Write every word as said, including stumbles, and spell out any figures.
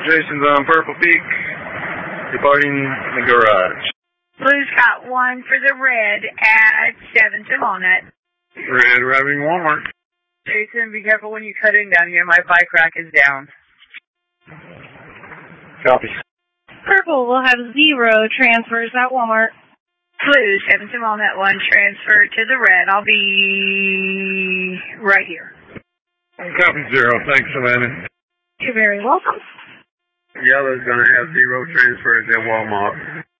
Jason's on Purple Peak, departing the garage. Blue's got one for the red at seven to Walnut. Red arriving Walmart. Jason, be careful when you cut in down here. My bike rack is down. Copy. Purple will have zero transfers at Walmart. Blue, seven to Walnut, one transfer to the red. I'll be right here. Copy zero. Thanks, Savannah. You're very welcome. Yellow's going to have zero transfers at Walmart.